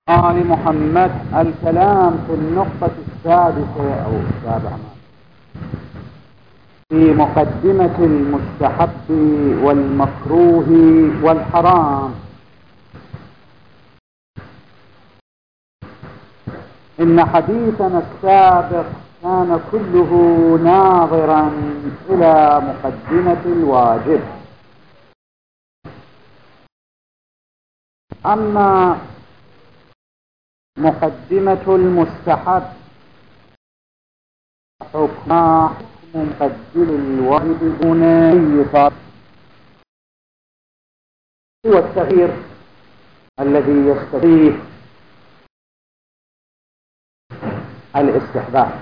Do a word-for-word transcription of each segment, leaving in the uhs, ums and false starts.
آل محمد. الكلام في النقطة السادسة أو السابعة في مقدمة المستحب والمكروه والحرام. إن حديثنا السابق كان كله ناظرا إلى مقدمة الواجب، أما مقدمة المستحب حكم مقدم الواجب دون أي فرق، هو التغيير الذي يستفيه الاستحباب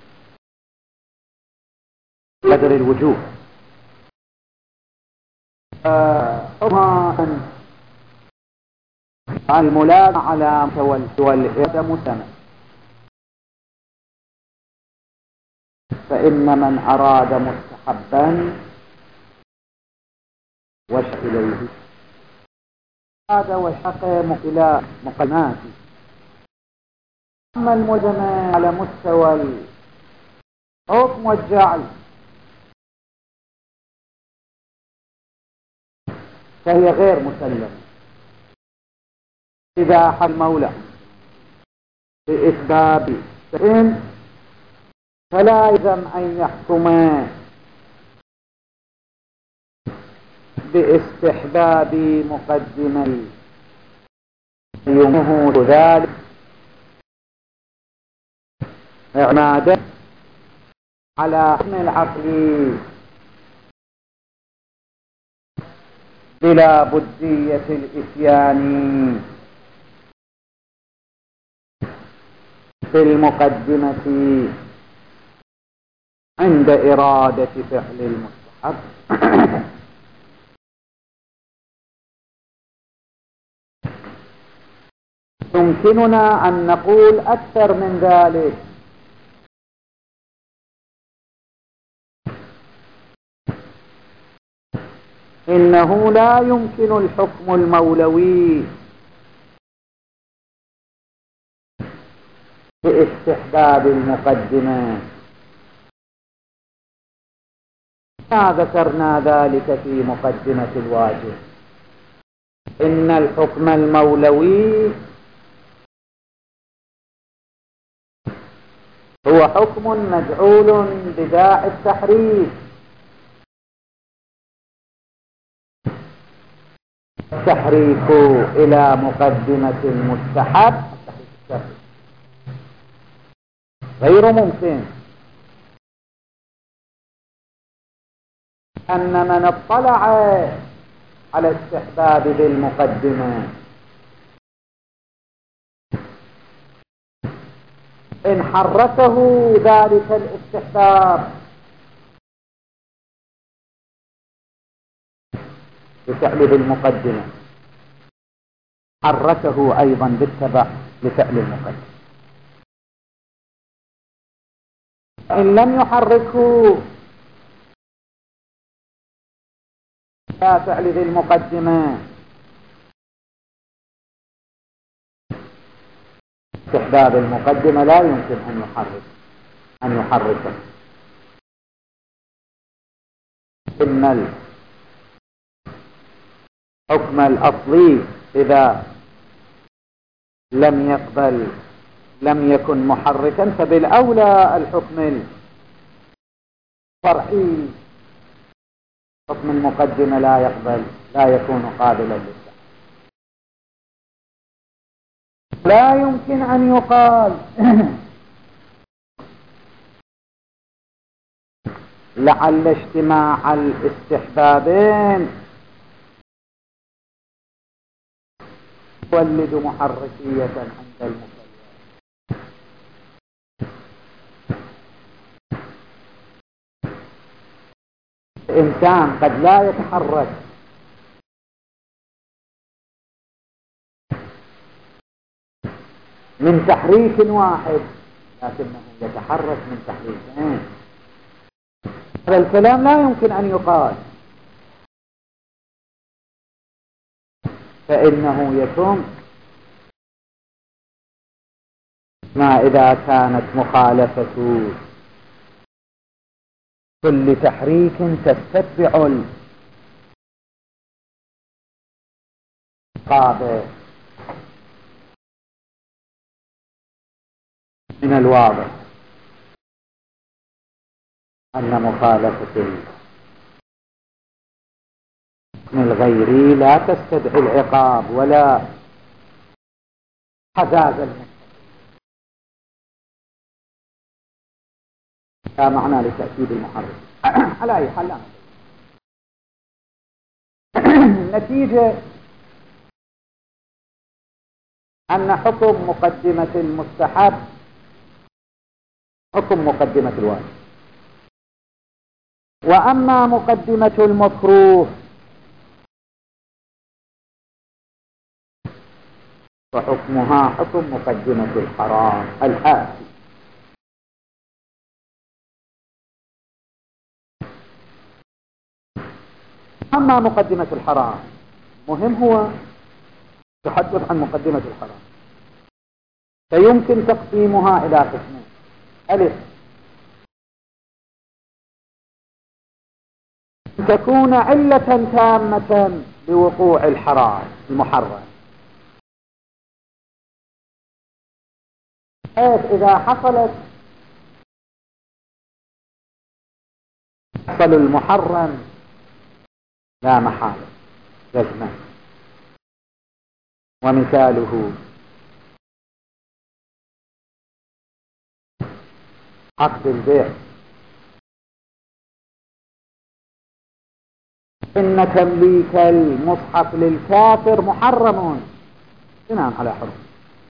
قدر الوجوب. حكم الملازمة على والإرادة مسلمة، فإن من أراد مستحبا وشق إليه هذا وشق إلى مقدماته. أما الملزمة على مستوى الحكم والجعل فهي غير مسلمة. إذا حل المولى بإسباب فإن فلا يلزم أن يحكم باستحباب مقدمة يومه ذلك اعمادا على حكم العقل بلا بدية الإتيان في المقدمة عند إرادة فعل المستحب. يمكننا أن نقول أكثر من ذلك، إنه لا يمكن الحكم المولوي باستحباب المقدمة، ما ذكرنا ذلك في مقدمة الواجب. إن الحكم المولوي هو حكم مجعول بداعي التحريف، التحريف إلى مقدمة المستحب غير ممكن. أن من اطلع على استحباب بالمقدمة إن حركه ذلك الاستحباب بفعل بالمقدمة حركه أيضا بالتبع لفعل المقدمة. إن لم يحركه لا فعل ذي المقدمة استحباب المقدمة لا يمكن أن يحرك أن يحركه. إن الحكم الأصلي إذا لم يقبل لم يكن محركا فبالأولى الحكم الفرعي حكم المقدمة لا يقبل لا يكون قابلا للسحب. لا يمكن أن يقال لعل اجتماع الاستحبابين يولد محركية عند المكلف. الإنسان قد لا يتحرك من تحريك واحد لكنه يتحرك من تحريكين. هذا الكلام لا يمكن أن يقال، فإنه يتم ما إذا كانت مخالفة كل تحريك تتبع القابل. من الواضح أن مخالفة الحكم الغيري لا تستدعي العقاب ولا حزاز المستقيم. لا معنى لتأكيد المحرك. على أي حال لا النتيجة أن حكم مقدمة المستحب حكم مقدمة الواجب، وأما مقدمة المكروه فحكمها حكم مقدمة الحرام الآتي. أما مقدمة الحرام مهم هو تحدث عن مقدمة الحرام، فيمكن تقسيمها إلى قسمين: ألف تكون علة تامة لوقوع الحرام المحرم، حيث إذا حصلت حصل المحرم لا محالة جزما. ومثاله عقد البيع: إن تمليك المصحف للكافر محرم بناء على حرم.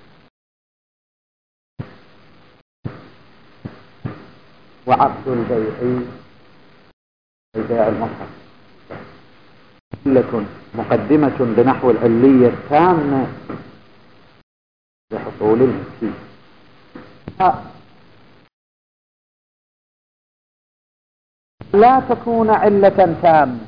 وعقد البيع بيع المصحف علة مقدمة بنحو العلية التامة لحصول الملكية. لا تكون علة تامة،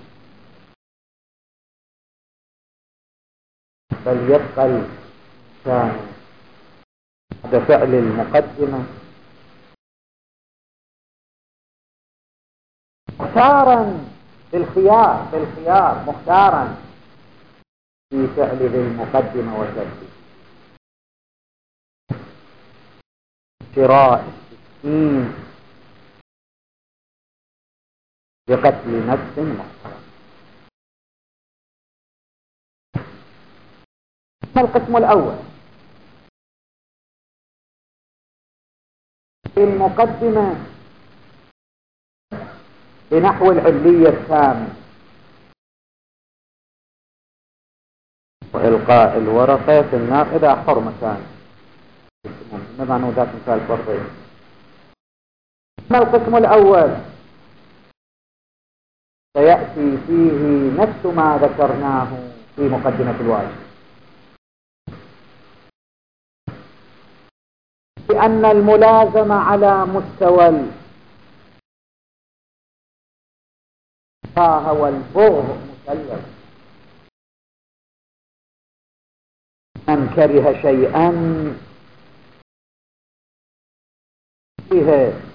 بل يبقى الإنسان بعد فعل المقدمة مختارا بالخيار بالخيار مختارا في فعل ذي المقدمة وتركه. شراء السكين بقتل نفس محترم. القسم الأول المقدمة بنحو العلية التامة وإلقاء الورقة في الناقدة حرمتان. ماذا عنه ذات مثال فرضي. أما القسم الأول سيأتي فيه نفس ما ذكرناه في مقدمة الواجب، لأن الملازمة على مستوى الكراهة والبغض مسلم. من كره شيئا فيه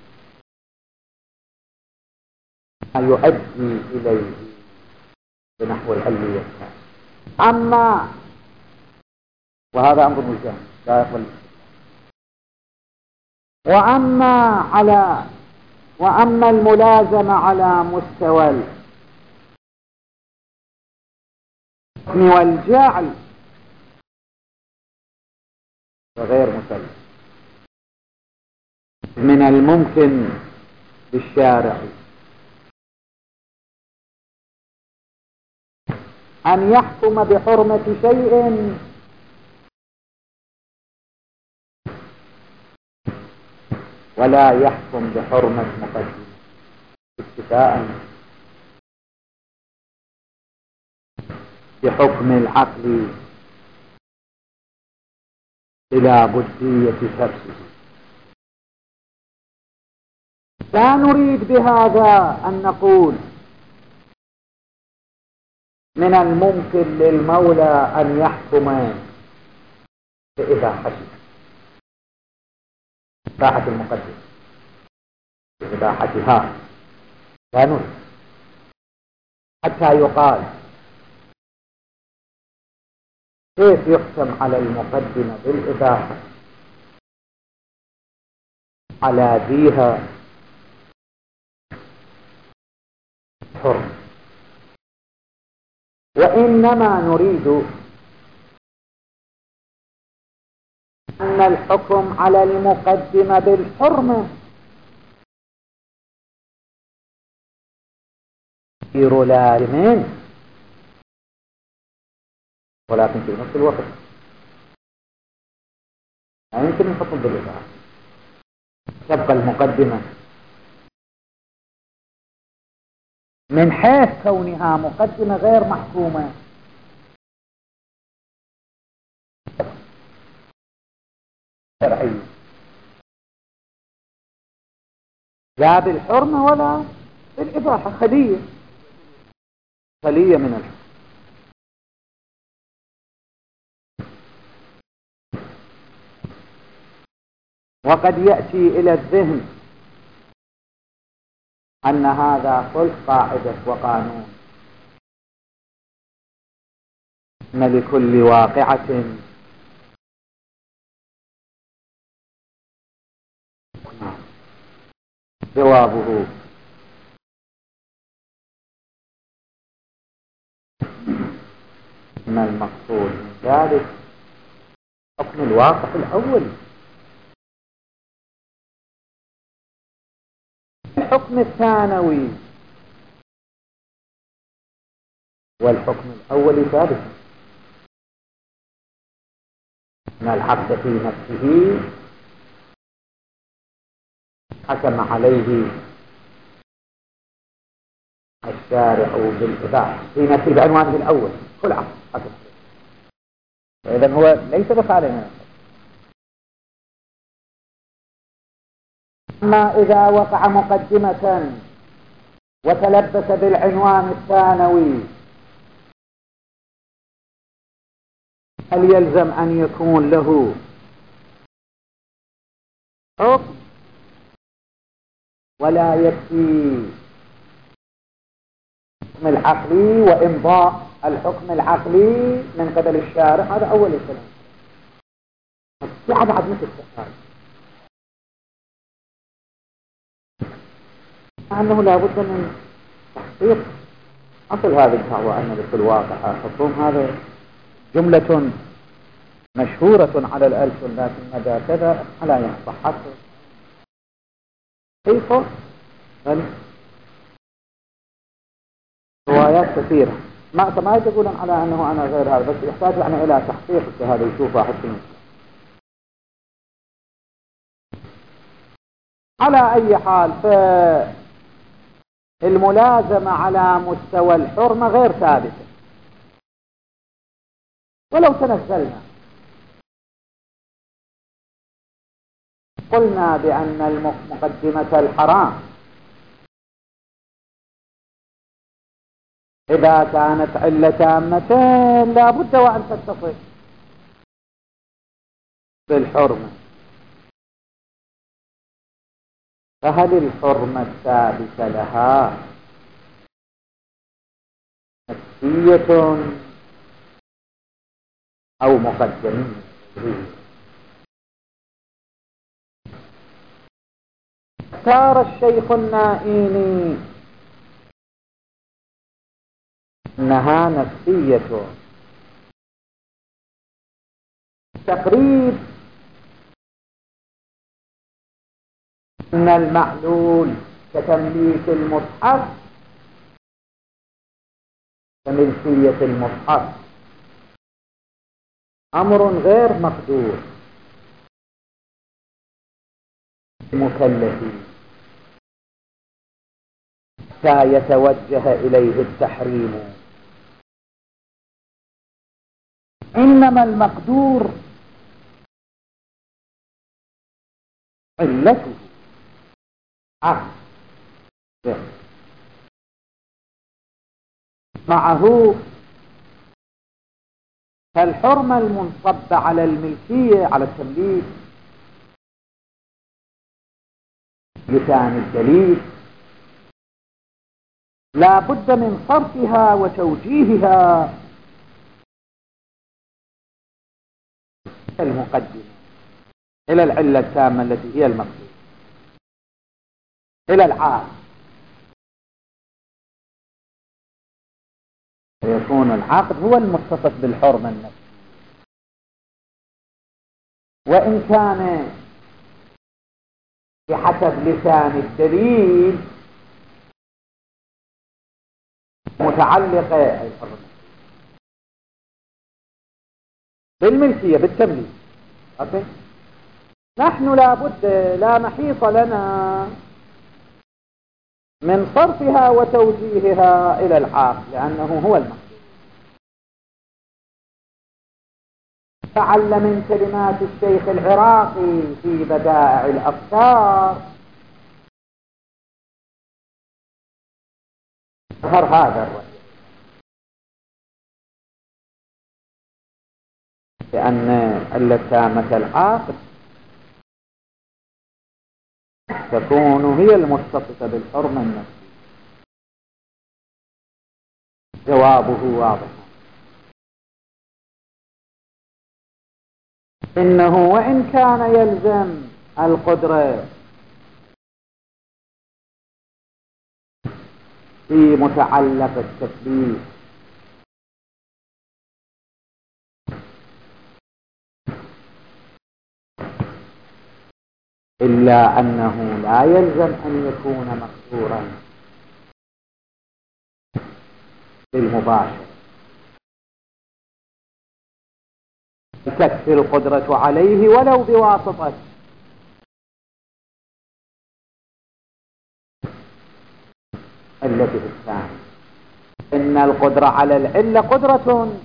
ما يؤدي إليه بنحو العلية. أما وهذا أمر ملزم لا يقبل. وأما على وأما الملازمة على مستوى الحكم والجعل فغير مسلم. من الممكن للشارع أن يحكم بحرمة شيء ولا يحكم بحرمة مقدمة اتفاء بحكم العقل إلى بدية تفسيره. لا نريد بهذا أن نقول من الممكن للمولى أن يحكم إذا حسب، إباحة المقدمة بإباحتها لا نريد حتى يقال كيف يحكم على المقدمة بالإباحة على ذيها حر، وإنما نريد أن الحكم على المقدمة بالحرمة غير لازم، ولكن في نفس الوقت لا يمكن الحكم بالإباحة، تبقى المقدمة من حيث كونها مقدمة غير محكومة شرعية لا بالحرمة ولا بالإباحة، خلية خلية من الحكم. وقد يأتي إلى الذهن أن هذا خلق قاعدة وقانون، أن لكل واقعة جوابه. إن المقصود من ذلك حكم الواقع الأول، الحكم الثانوي والحكم الأول ثابت. إن العبد في نفسه حكم عليه الشارع بالإباحة في نفسه بعنوانه الأول، كل عبد حكم، إذن هو ليس بخارج من الحكم. أما إذا وقع مقدمة وتلبس بالعنوان الثانوي، هل يلزم أن يكون له حكم ولا يكفي الحكم العقلي وإمضاء الحكم العقلي من قبل الشارع؟ هذا أول الكلام. في عبعد مثل السؤال أنه لا بد من تحقيق أصل هذه الدعوة أن لكل واقع حكم. هذا جملة مشهورة على الألسن، لكن مدى كذا لا يصح كيف؟ بل روايات كثيرة ما ما يقولون على أنه أنا غير هذا، بس يحتاج يعني إلى تحقيق هذا يشوف واحد فيهم. على أي حال فالملازمة على مستوى الحرمة غير ثابتة. ولو تنزلنا قلنا بأن المقدمة الحرام إذا كانت علة تامتين لا بد وأن تتصل بالحرمة، فهل الحرمة الثابتة لها نفسية أو مقدمية؟ اختار الشيخ النائيني أنها نفسية. تقريب أن المعلول كتمليك المصحف كملكية المصحف أمر غير مقدور مكلف حتى يتوجه إليه التحريم. إنما المقدور علته عقل معه، فالحرمة المنصبة على الملكية على التمليك لسان الدليل لا بد من صرفها وتوجيهها المقدمة إلى العلة التامة التي هي المقصود، إلى العاقل، فيكون العاقل هو المتصف بالحرمة النفسية، وإن كان بحسب لسان الدليل متعلقة أي الحرمة بالملكية بالتمليك. أوكي؟ نحن لا بد لا محيط لنا من صرفها وتوجيهها إلى العاقل لأنه هو المقصود. تعلم من كلمات الشيخ العراقي في بدائع الأفكار ظهر هذا الرأي، لأن اللتامة العاقل تكون هي المتصفة بالحرمة النفسية. جوابه واضح، إنه وإن كان يلزم القدرة في متعلق التكليف إلا أنه لا يلزم أن يكون مقصورا بالمباشر، تكفي القدرة عليه ولو بواسطة التي الثانية. إن القدرة على العلة قدرة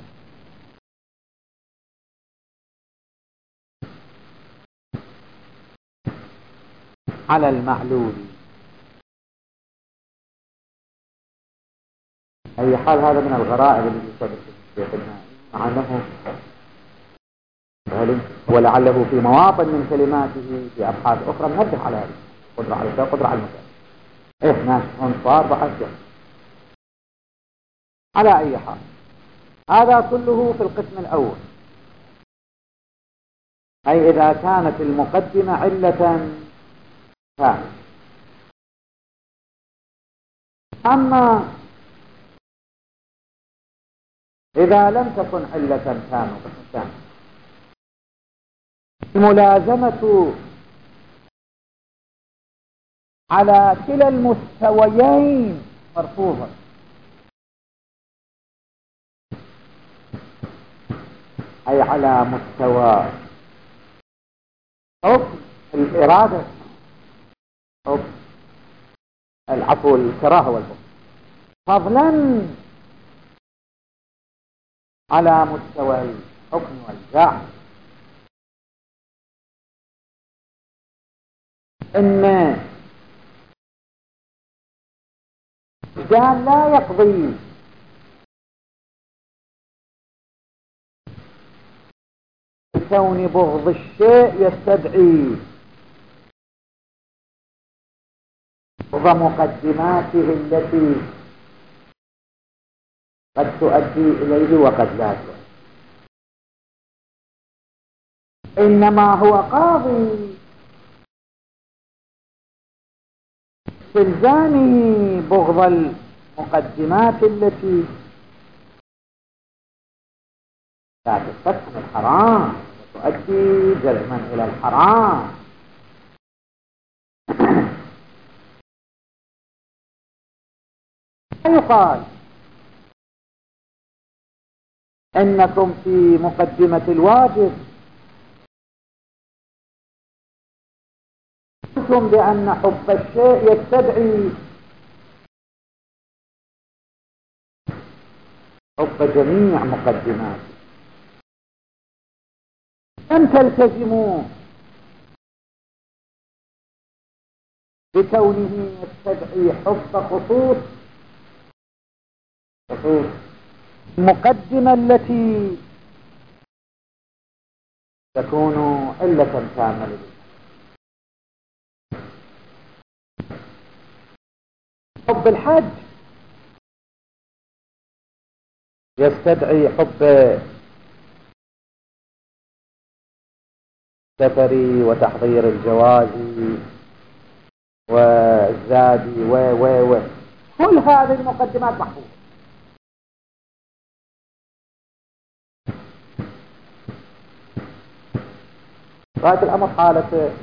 على المعلول. أي حال هذا من الغرائب التي يصدق الشيخ النائي، مع أنه ولعله في مواطن من كلماته في أبحاث أخرى منبه على هذه القدرة على الشيء قدرة على المسألة. إيه ناس أنصار بحث. على أي حال هذا كله في القسم الأول، أي إذا كانت المقدمة علة ثانية. أما إذا لم تكن علة ثانية الملازمة على كلا المستويين مرفوضة، أي على مستوى حكم الإرادة، حكم العفو الكراهة والبغض، فضلا على مستوى الحكم والجعل. إن الجعل لا يقضي بكون بغض الشيء يستدعي بغض مقدماته التي قد تؤدي إليه وقد لا تؤدي، إنما هو قاضي استلزامه بغض المقدمات التي لا تستقم الحرام وتؤدي جرما إلى الحرام. يقال إنكم في مقدمة الواجب قلتم بأن حب الشيء يستدعي حب جميع مقدماته، لم تلتزموا بكونه يستدعي حب خصوص خصوص المقدمة التي تكون علة كاملة. حب الحج يستدعي حب سفري وتحضير الجواز والزادي و و و كل هذه المقدمات محفوظة. غاية الأمر حالة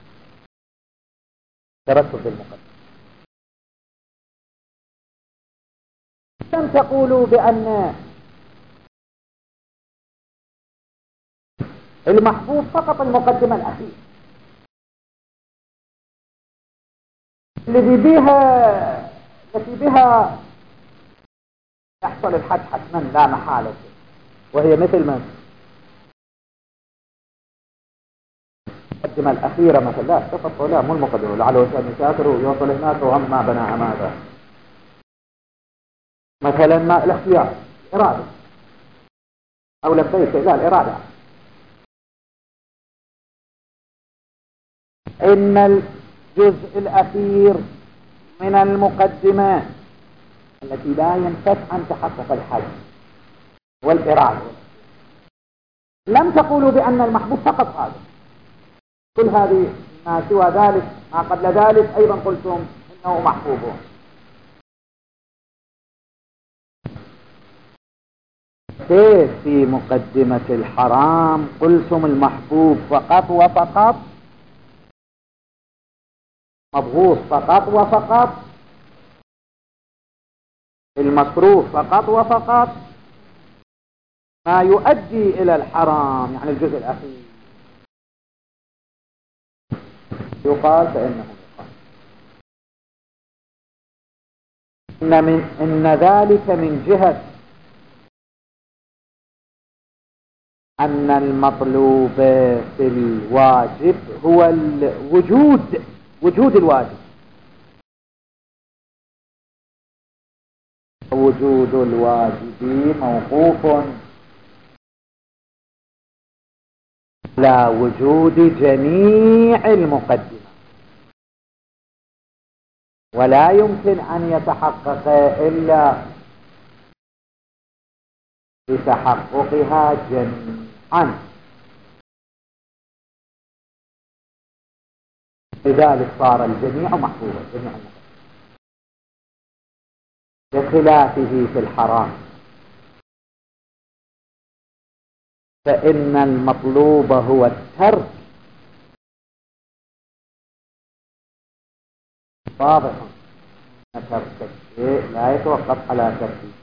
ترتب المقدمة. لم تقولوا بأن المحبوب فقط المقدمة الأخيرة الذي بها التي بها يحصل الحج حتما لا محالة، وهي مثل من المقدمة الأخيرة مثلا. لا فقط لا مو المقدمة، لعله كان يسافر ويوصل هناك وهم ما بنى ماذا مثلا ما الاختيار إرادة أو لبيك لا الإرادة. إن الجزء الأخير من المقدمة التي لا ينفك أن تحقق الحج والإرادة. لم تقولوا بأن المحبوب فقط هذا، كل هذه ما سوى ذلك ما قبل ذلك أيضا قلتم إنه محبوب. كيف في مقدمة الحرام قلتم المحبوب فقط وفقط، مبغوض فقط وفقط، المكروه فقط وفقط، ما يؤدي إلى الحرام يعني الجزء الأخير يقال فإنه يقال إن, من إن ذلك من جهة أن المطلوب في الواجب هو الوجود، وجود الواجب، وجود الواجب موقوف على وجود جميع المقدمة، ولا يمكن أن يتحقق إلا بتحققها جميعا. لذلك صار الجميع محفوظا جميع المقدمة، بخلافه في الحرام فإن المطلوب هو الترك. واضح أن ترك الشيء لا يتوقف على تركه،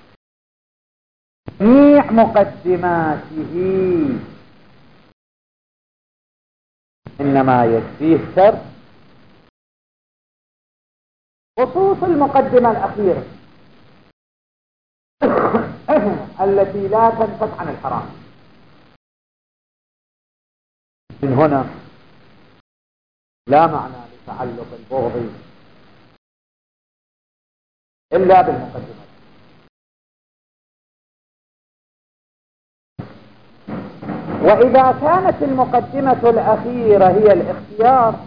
جميع مقدماته إنما يكفيه ترك، خصوص المقدمة الأخيرة التي لا تنفك عن الحرام. من هنا لا معنى لتعلق البغض إلا بالمقدمة. وإذا كانت المقدمة الأخيرة هي الاختيار،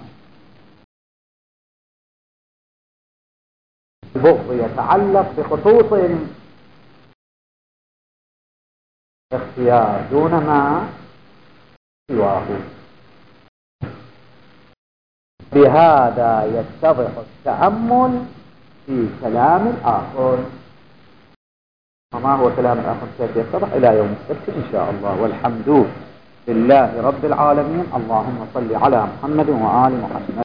البغض يتعلق بخصوص الاختيار دون ما سواه. بهذا يتضح التأمل في كلام الآخر. وما هو كلام الآخر كيف يتضح إلى يوم السبت إن شاء الله، والحمد لله رب العالمين. اللهم صل على محمد وآل محمد.